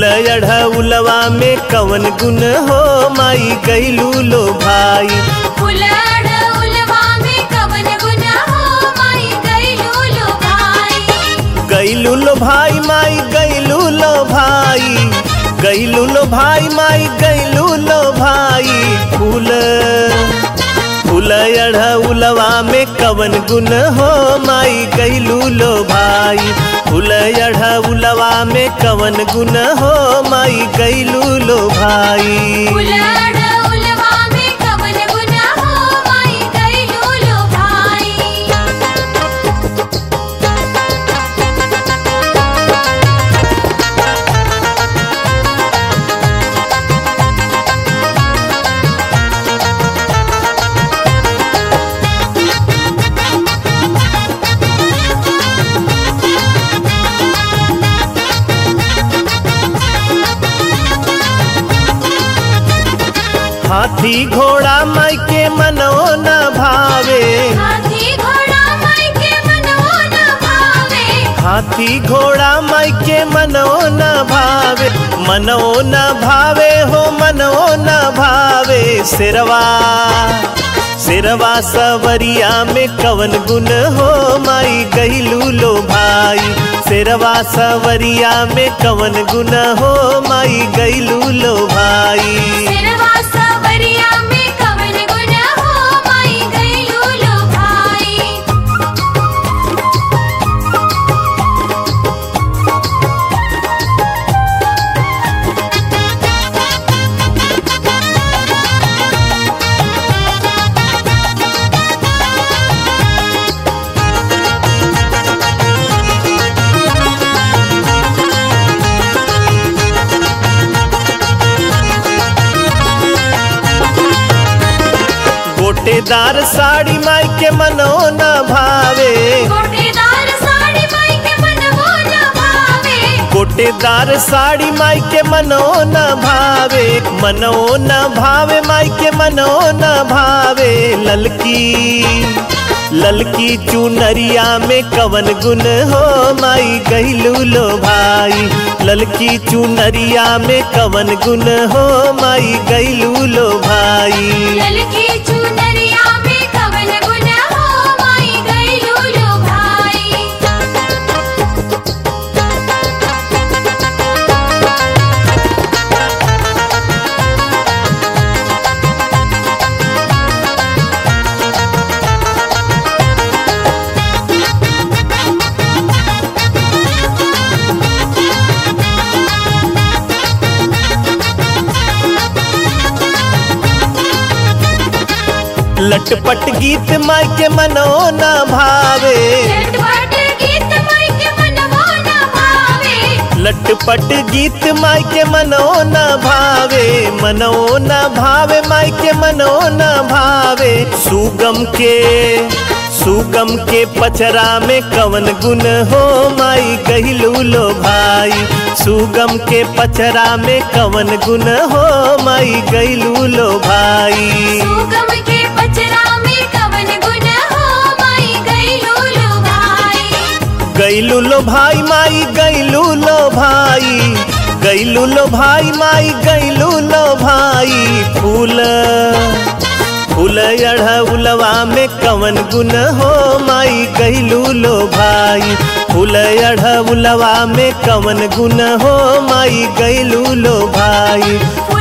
अढ़उलवा में कवन गुण हो माई गइलू लो भाई। फूल अढ़उलवा में कवन गुण हो माई गइलू लो भाई। गइलू लो भाई माई गइलू लो भाई, गइलू लो भाई माई गइलू लो भाई। फूल अढ़उलवा में कवन गुण हो माई गइलू लो भाई। फूल अढ़उलवा में कवन गुण हो माई गइलू लो भाई। फूल अढ़उलवा में कवन गुण हो माई गइलू लो भाई। हाथी घोड़ा माई के मनो न भावे। हाथी घोड़ा माई के मनो न भावे। हाथी घोड़ा माई के मनो न भावे, मनो न भावे हो मनो न भावे। सिरवा सवरिया में कवन गुण हो माई गइलू लो भाई। सिरवा सवरिया में कवन गुण हो माई गइलू लो भाई। सिरवा सवरिया में कवन गुण हो माई गइलू लो भाई। गोटेदार साड़ी माई के मनो न भावे। गोटेदार साड़ी माई के मनवो न भावे। गोटेदार साड़ी माई के मनो न भावे, मनो न भावे माई के मनो न भावे। ललकी चुनरिया में कवन गुण हो माई गइलू लो भाई। ललकी चुनरिया में कवन गुण हो माई गइलू लो भाई। ललकी चुनरिया में कवन गुण हो माई गइलू लो भाई। लटपट गीत माई के मनो न भावे। लटपट गीत माई के मनवो न भावे। लटपट गीत माई के मनो न भावे, मनो न भावे माई के मनो न भावे। सुगम के पचरा में कवन गुण हो माई गइलू लो भाई। सुगम के पचरा में कवन गुण हो माई गइलू लो भाई। सुगम के पचरा में कवन गुण हो माई गइलू लो भाई। गइलू लो भाई माई गइलू लो भाई, गइलू लो भाई माई गइलू लो भाई। फूल अढ़उलवा में कवन गुण हो माई गइलू लो भाई। फूल अढ़उलवा में कवन गुण हो माई गइलू लो भाई।